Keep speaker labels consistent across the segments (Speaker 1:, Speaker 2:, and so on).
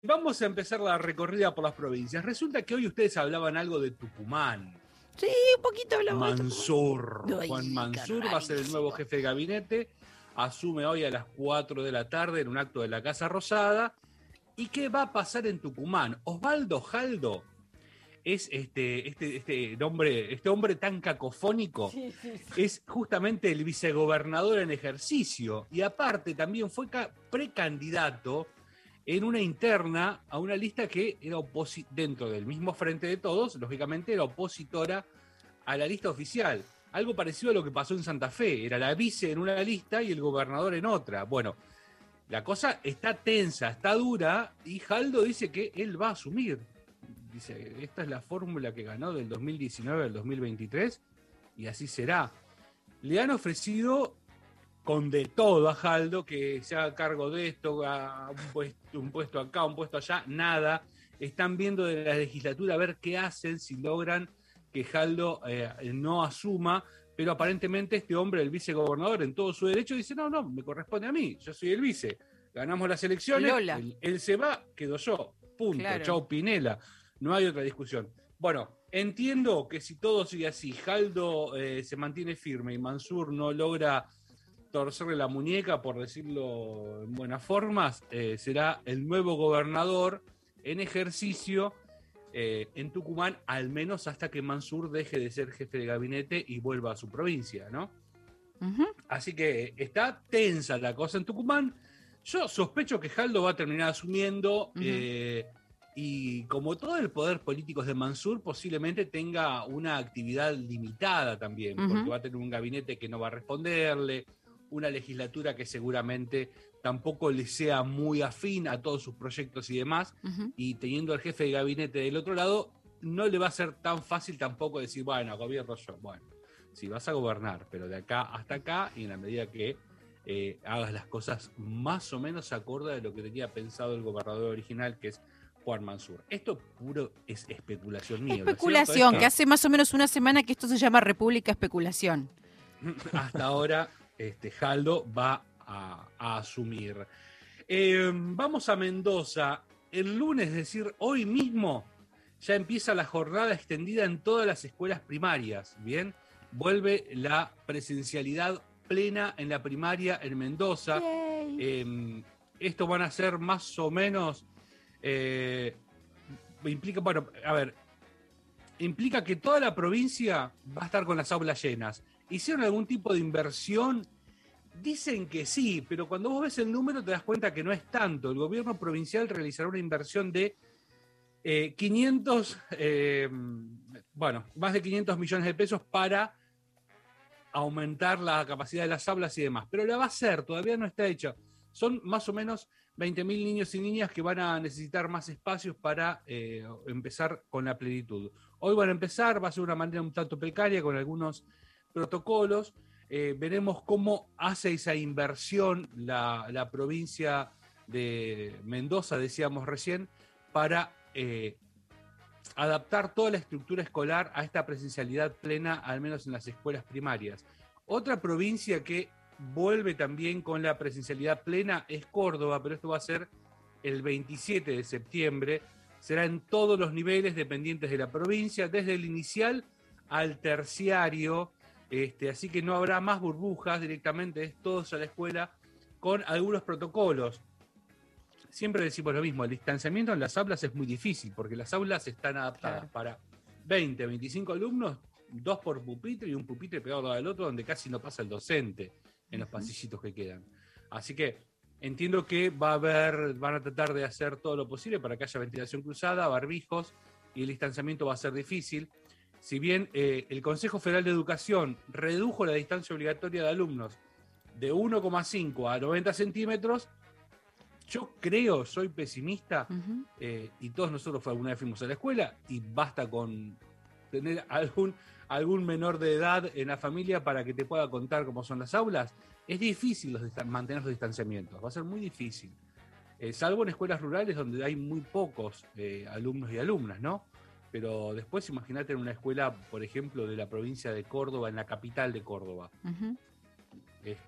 Speaker 1: vamos a empezar la recorrida por las provincias. Resulta que hoy ustedes hablaban algo de Tucumán.
Speaker 2: Sí, un poquito hablamos de
Speaker 1: Mansur.
Speaker 2: Ay,
Speaker 1: Juan Mansur va a ser el nuevo
Speaker 2: rarísimo.
Speaker 1: jefe de gabinete. Asume hoy a las 4 de la tarde en un acto de la Casa Rosada. ¿Y qué va a pasar en Tucumán? Osvaldo Jaldo es este hombre tan cacofónico, es justamente el vicegobernador en ejercicio. Y aparte también fue precandidato en una interna a una lista que era dentro del mismo Frente de Todos, lógicamente era opositora a la lista oficial. Algo parecido a lo que pasó en Santa Fe, era la vice en una lista y el gobernador en otra. Bueno, la cosa está tensa, está dura, y Jaldo dice que él va a asumir. Dice, esta es la fórmula que ganó del 2019 al 2023, y así será. Le han ofrecido con de todo a Jaldo, que se haga cargo de esto, a un puesto acá, un puesto allá, nada. Están viendo de la legislatura a ver qué hacen, si logran que Jaldo no asuma, pero aparentemente este hombre, el vicegobernador, en todo su derecho, dice, no, me corresponde a mí, yo soy el vice. Ganamos las elecciones, él se va, quedo yo, punto, claro. Chau Pinela, no hay otra discusión. Bueno, entiendo que si todo sigue así, Jaldo se mantiene firme y Mansur no logra torcerle la muñeca, por decirlo en buenas formas, será el nuevo gobernador en ejercicio en Tucumán, al menos hasta que Mansur deje de ser jefe de gabinete y vuelva a su provincia, ¿no? Uh-huh. Así que está tensa la cosa en Tucumán. Yo sospecho que Jaldo va a terminar asumiendo, uh-huh. Y como todo el poder político es de Mansur, posiblemente tenga una actividad limitada también, uh-huh. Porque va a tener un gabinete que no va a responderle, una legislatura que seguramente tampoco le sea muy afín a todos sus proyectos y demás, uh-huh. Y teniendo al jefe de gabinete del otro lado, no le va a ser tan fácil tampoco decir, bueno, gobierno yo, bueno, sí, vas a gobernar, pero de acá hasta acá, y en la medida que hagas las cosas más o menos acorde a lo que tenía pensado el gobernador original, que es Juan Mansur. Esto puro es especulación mía.
Speaker 2: Especulación, que hace más o menos una semana que esto se llama República Especulación.
Speaker 1: Hasta ahora, Jaldo va a asumir. Vamos a Mendoza. El lunes, es decir, hoy mismo, ya empieza la jornada extendida en todas las escuelas primarias. Bien, vuelve la presencialidad plena en la primaria en Mendoza. Esto van a ser más o menos... implica que toda la provincia va a estar con las aulas llenas. ¿Hicieron algún tipo de inversión? Dicen que sí, pero cuando vos ves el número te das cuenta que no es tanto. El gobierno provincial realizará una inversión de más de 500 millones de pesos para aumentar la capacidad de las aulas y demás. Pero la va a hacer, todavía no está hecha. Son más o menos 20.000 niños y niñas que van a necesitar más espacios para empezar con la plenitud. Hoy van a empezar, va a ser de una manera un tanto precaria con algunos protocolos. Veremos cómo hace esa inversión la provincia de Mendoza, decíamos recién, para adaptar toda la estructura escolar a esta presencialidad plena, al menos en las escuelas primarias. Otra provincia que vuelve también con la presencialidad plena es Córdoba, pero esto va a ser el 27 de septiembre. Será en todos los niveles dependientes de la provincia, desde el inicial al terciario, así que no habrá más burbujas, directamente es todos a la escuela con algunos protocolos. Siempre decimos lo mismo, el distanciamiento en las aulas es muy difícil, porque las aulas están adaptadas para 20, 25 alumnos, 2 por pupitre y un pupitre pegado al otro, donde casi no pasa el docente en los pasillitos que quedan. Así que entiendo que van a tratar de hacer todo lo posible para que haya ventilación cruzada, barbijos, y el distanciamiento va a ser difícil. Si bien el Consejo Federal de Educación redujo la distancia obligatoria de alumnos de 1,5 a 90 centímetros, yo creo, soy pesimista, uh-huh. Y todos nosotros alguna vez fuimos a la escuela, y basta con tener algún menor de edad en la familia para que te pueda contar cómo son las aulas. Es difícil mantener los distanciamientos, va a ser muy difícil, salvo en escuelas rurales donde hay muy pocos alumnos y alumnas, ¿no? Pero después imagínate en una escuela, por ejemplo, de la provincia de Córdoba, en la capital de Córdoba. Uh-huh.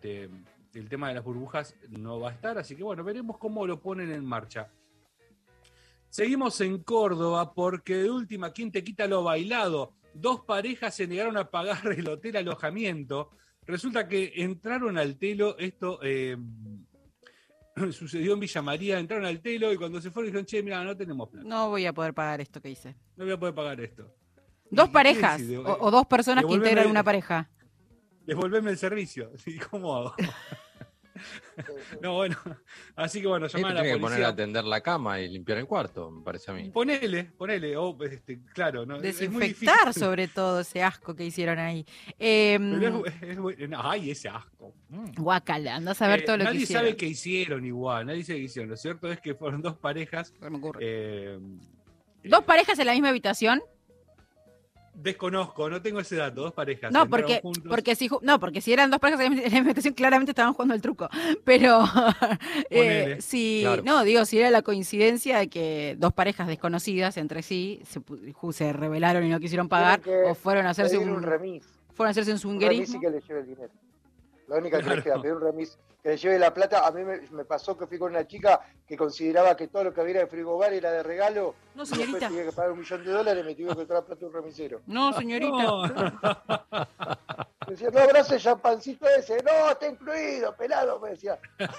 Speaker 1: El tema de las burbujas no va a estar, así que bueno, veremos cómo lo ponen en marcha. Seguimos en Córdoba porque de última, ¿quién te quita lo bailado? 2 parejas se negaron a pagar el hotel alojamiento. Resulta que entraron al telo, esto sucedió en Villa María, entraron al telo y cuando se fueron dijeron, che, mira, no tenemos plata,
Speaker 2: No voy a poder pagar esto que hice.
Speaker 1: no voy a poder pagar esto.
Speaker 2: ¿Dos
Speaker 1: ¿Y qué
Speaker 2: parejas?
Speaker 1: decís?
Speaker 2: O dos personas que integran una pareja.
Speaker 1: Devolverme el servicio. ¿Sí? ¿Cómo hago? No, bueno, así que bueno, llaman a la
Speaker 3: Tiene que poner a
Speaker 1: policía.
Speaker 3: atender la cama y limpiar el cuarto, me parece a mí.
Speaker 1: Ponele, claro. No, es muy
Speaker 2: Desinfectar
Speaker 1: difícil.
Speaker 2: sobre todo ese asco que hicieron ahí.
Speaker 1: Pero ay, ese asco.
Speaker 2: Guácala, andás a ver todo lo que
Speaker 1: Nadie
Speaker 2: hicieron.
Speaker 1: sabe qué hicieron igual, nadie sabe qué hicieron. Lo cierto es que fueron 2 parejas.
Speaker 2: Se me ocurre.
Speaker 1: eh,
Speaker 2: ¿Dos parejas en la misma habitación?
Speaker 1: Desconozco, no tengo ese dato, 2 parejas.
Speaker 2: No,
Speaker 1: entraron juntos.
Speaker 2: porque si eran dos parejas en la misma habitación, claramente estaban jugando el truco. Pero
Speaker 1: Ponele.
Speaker 3: Claro.
Speaker 2: no, digo, si era la coincidencia de que dos parejas desconocidas entre sí se rebelaron y no quisieron pagar,
Speaker 4: Tienen que
Speaker 2: o fueron a hacerse
Speaker 4: pedir un remis.
Speaker 2: fueron a hacerse un
Speaker 4: Un remis
Speaker 2: swingerismo.
Speaker 4: y que le lleve el dinero. La única que
Speaker 1: Claro.
Speaker 4: les queda, pedir un remis, que le lleve la plata. A mí me pasó que fui con una chica que consideraba que todo lo que había de frigobar era de regalo.
Speaker 2: No,
Speaker 4: Y después
Speaker 2: señorita.
Speaker 4: tuve que pagar $1.000.000, me tuve que traer plata de un remisero.
Speaker 2: No, señorita.
Speaker 1: No.
Speaker 4: Me decía, no, abrace el champancito ese. No, está incluido, pelado, me decía.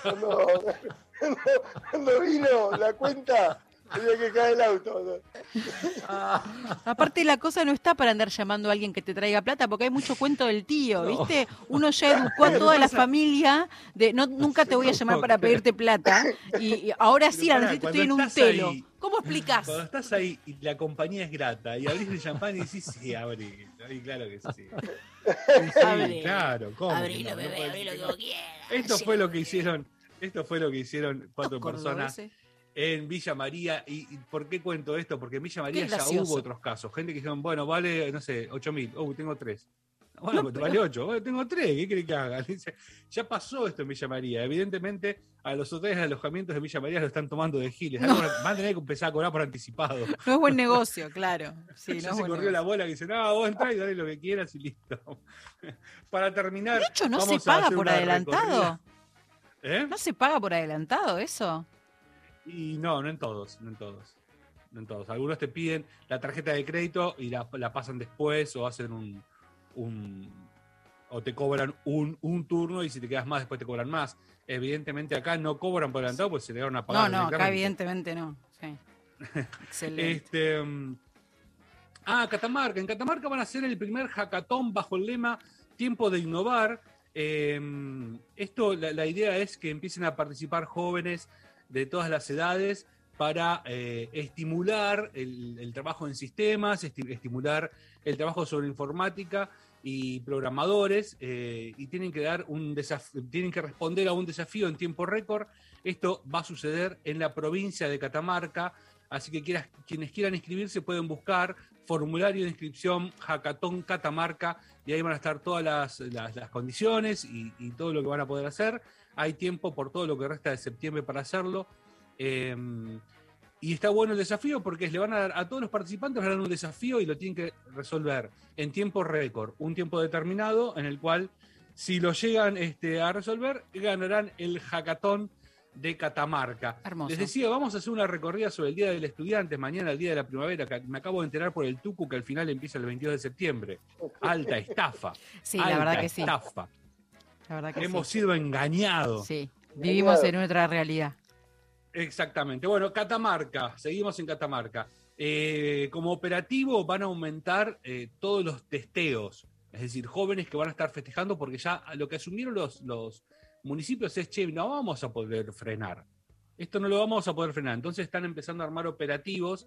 Speaker 4: Cuando vino la cuenta, tenía que caer el auto. ¿No?
Speaker 2: Aparte la cosa no está para andar llamando a alguien que te traiga plata, porque hay mucho cuento del tío, ¿viste? Uno ya educó a toda la familia de nunca te voy a llamar para pedirte plata, y ahora sí la
Speaker 1: pará,
Speaker 2: necesito,
Speaker 1: cuando
Speaker 2: estoy en un
Speaker 1: estás
Speaker 2: telo.
Speaker 1: ahí-
Speaker 2: ¿Cómo explicás?
Speaker 1: Cuando estás ahí y la compañía es grata y abrís el champán y decís, sí, abrí. Y claro que sí. Sí,
Speaker 2: Abrí.
Speaker 1: claro, ¿cómo?
Speaker 2: Abrilo,
Speaker 1: No, no
Speaker 2: bebé,
Speaker 1: puede
Speaker 2: abrilo
Speaker 1: ser
Speaker 2: que
Speaker 1: que
Speaker 2: vos quieras.
Speaker 1: Esto fue lo que hicieron. Esto fue lo que hicieron 4
Speaker 2: Estos
Speaker 1: personas
Speaker 2: cordobeses.
Speaker 1: en Villa María. ¿Y por qué cuento esto? Porque en Villa María
Speaker 2: Qué
Speaker 1: ya
Speaker 2: gracioso.
Speaker 1: hubo otros casos. Gente que dijeron, bueno, vale, no sé, 8.000. Tengo 3. Bueno,
Speaker 2: No,
Speaker 1: pues vale 8. Bueno, tengo 3. ¿Qué querés que haga? Dice, ya pasó esto en Villa María. Evidentemente, a los hoteles de alojamientos de Villa María lo están tomando de giles. Van a tener que empezar a cobrar por anticipado.
Speaker 2: No es buen negocio, claro. Sí,
Speaker 1: Ya
Speaker 2: no es
Speaker 1: se
Speaker 2: buen
Speaker 1: corrió la
Speaker 2: negocio.
Speaker 1: bola que dice, no, vos entrá y dale lo que quieras y listo. Para terminar.
Speaker 2: De hecho, ¿no se
Speaker 1: vamos a
Speaker 2: paga
Speaker 1: hacer
Speaker 2: por
Speaker 1: una
Speaker 2: adelantado?
Speaker 1: recorrida. ¿Eh?
Speaker 2: ¿No se paga por adelantado eso?
Speaker 1: Y no en todos. No en todos. Algunos te piden la tarjeta de crédito y la pasan después o hacen o te cobran un turno y si te quedas más después te cobran más. Evidentemente acá no cobran por adelantado porque se le van a pagar.
Speaker 2: No, acá
Speaker 1: directamente.
Speaker 2: evidentemente no. Sí. Excelente.
Speaker 1: Catamarca. En Catamarca van a hacer el primer hackathon bajo el lema Tiempo de Innovar. La idea es que empiecen a participar jóvenes de todas las edades para estimular el trabajo en sistemas, estimular el trabajo sobre informática y programadores, y tienen que dar tienen que responder a un desafío en tiempo récord. Esto va a suceder en la provincia de Catamarca, así que quienes quieran inscribirse pueden buscar formulario de inscripción Hackathon Catamarca y ahí van a estar todas las condiciones y todo lo que van a poder hacer. Hay tiempo por todo lo que resta de septiembre para hacerlo. Y está bueno el desafío porque le van a dar a todos los participantes van a dar un desafío y lo tienen que resolver en tiempo récord, un tiempo determinado en el cual si lo llegan a resolver ganarán el hackathon de Catamarca.
Speaker 2: Hermoso.
Speaker 1: Les decía, vamos a hacer una recorrida sobre el Día del Estudiante, mañana el Día de la Primavera, que me acabo de enterar por el Tucu que al final empieza el 22 de septiembre. Alta estafa.
Speaker 2: Sí, la
Speaker 1: alta
Speaker 2: verdad que sí.
Speaker 1: estafa.
Speaker 2: La verdad que
Speaker 1: Hemos
Speaker 2: sí.
Speaker 1: sido engañados.
Speaker 2: Sí, vivimos en otra realidad.
Speaker 1: Exactamente. Bueno, Catamarca, seguimos en Catamarca. Como operativo van a aumentar todos los testeos, es decir, jóvenes que van a estar festejando porque ya lo que asumieron los municipios es, che, no vamos a poder frenar. Esto no lo vamos a poder frenar. Entonces están empezando a armar operativos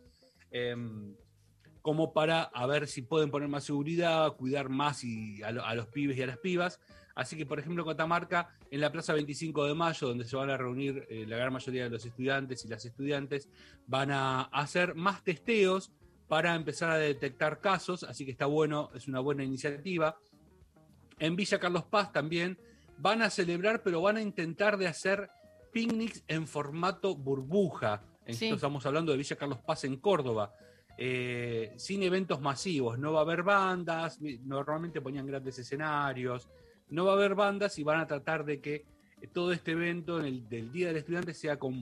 Speaker 1: como para a ver si pueden poner más seguridad, cuidar más a los pibes y a las pibas. Así que, por ejemplo, en Catamarca, en la Plaza 25 de Mayo, donde se van a reunir la gran mayoría de los estudiantes y las estudiantes, van a hacer más testeos para empezar a detectar casos, así que está bueno, es una buena iniciativa. En Villa Carlos Paz también van a celebrar, pero van a intentar de hacer picnics en formato burbuja.
Speaker 2: Sí.
Speaker 1: Estamos hablando de Villa Carlos Paz en Córdoba. Sin eventos masivos, no va a haber bandas, normalmente ponían grandes escenarios, no va a haber bandas y van a tratar de que todo este evento del Día del Estudiante sea con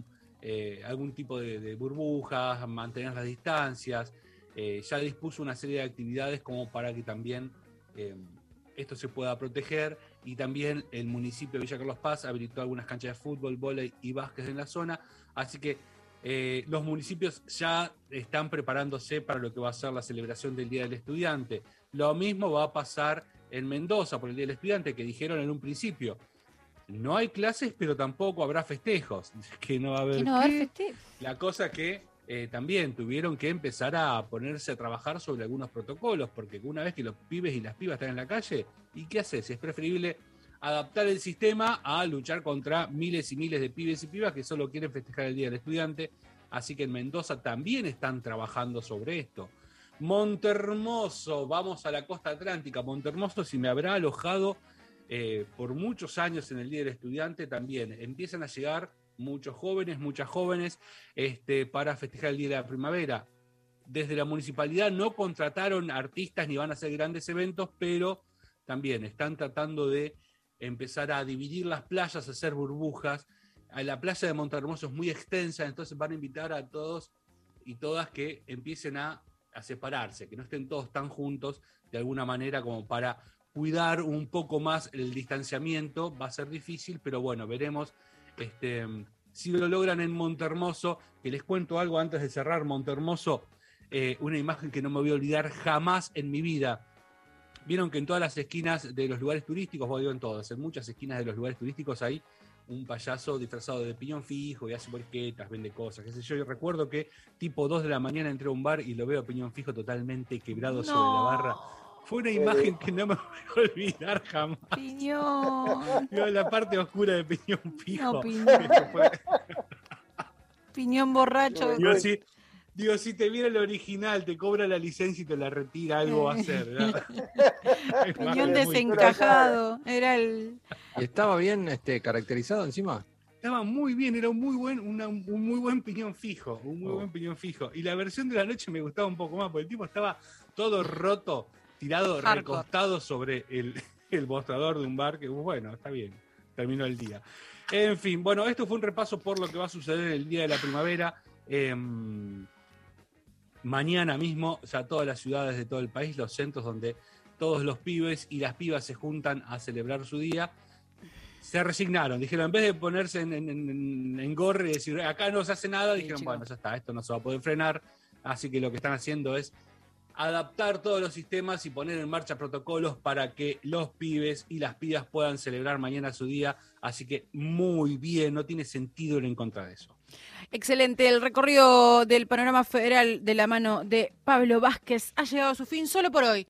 Speaker 1: algún tipo de burbujas, mantener las distancias. Ya dispuso una serie de actividades como para que también esto se pueda proteger, y también el municipio de Villa Carlos Paz habilitó algunas canchas de fútbol, vóley y básquet en la zona, así que los municipios ya están preparándose para lo que va a ser la celebración del Día del Estudiante. Lo mismo va a pasar en Mendoza por el Día del Estudiante, que dijeron en un principio, no hay clases, pero tampoco habrá festejos. Que no va a haber,
Speaker 2: ¿Qué no va a haber festejos?
Speaker 1: La cosa que también tuvieron que empezar a ponerse a trabajar sobre algunos protocolos, porque una vez que los pibes y las pibas están en la calle, ¿y qué haces? Es preferible adaptar el sistema a luchar contra miles y miles de pibes y pibas que solo quieren festejar el Día del Estudiante. Así que en Mendoza también están trabajando sobre esto. Montehermoso, vamos a la costa atlántica. Montehermoso, si me habrá alojado por muchos años en el Día del Estudiante, también empiezan a llegar muchos jóvenes, muchas jóvenes, para festejar el Día de la Primavera. Desde la municipalidad no contrataron artistas ni van a hacer grandes eventos, pero también están tratando de empezar a dividir las playas, a hacer burbujas. La playa de Montehermoso es muy extensa, entonces van a invitar a todos y todas que empiecen a separarse, que no estén todos tan juntos de alguna manera, como para cuidar un poco más el distanciamiento. Va a ser difícil, pero bueno, veremos si lo logran en Montehermoso. Que les cuento algo antes de cerrar. Montehermoso, una imagen que no me voy a olvidar jamás en mi vida. Vieron que en todas las esquinas de los lugares turísticos, digo en todas, en muchas esquinas de los lugares turísticos hay un payaso disfrazado de piñón fijo y hace porquetas, vende cosas, qué sé yo. Yo recuerdo que tipo 2 de la mañana entré a un bar y lo veo a piñón fijo totalmente quebrado sobre la barra. Fue una imagen que no me voy a olvidar jamás.
Speaker 2: Piñón.
Speaker 1: Veo la parte oscura de piñón fijo.
Speaker 2: No, Piñón. Piñón borracho.
Speaker 1: Digo, si te viera el original, te cobra la licencia y te la retira, algo va a hacer.
Speaker 2: Piñón desencajado. Era el...
Speaker 3: ¿Y estaba bien caracterizado encima?
Speaker 1: Estaba muy bien, era un muy buen piñón fijo, buen piñón fijo. Y la versión de la noche me gustaba un poco más, porque el tipo estaba todo roto, tirado, recostado sobre el mostrador de un bar, que bueno, está bien, terminó el día. En fin, bueno, esto fue un repaso por lo que va a suceder el Día de la Primavera. Mañana mismo, ya todas las ciudades de todo el país, los centros donde todos los pibes y las pibas se juntan a celebrar su día, se resignaron. Dijeron, en vez de ponerse en gorra y decir, acá no se hace nada, dijeron, bueno, ya está, esto no se va a poder frenar. Así que lo que están haciendo es adaptar todos los sistemas y poner en marcha protocolos para que los pibes y las pibas puedan celebrar mañana su día. Así que muy bien, no tiene sentido ir en contra de eso.
Speaker 2: Excelente, el recorrido del panorama federal de la mano de Pablo Vázquez ha llegado a su fin solo por hoy.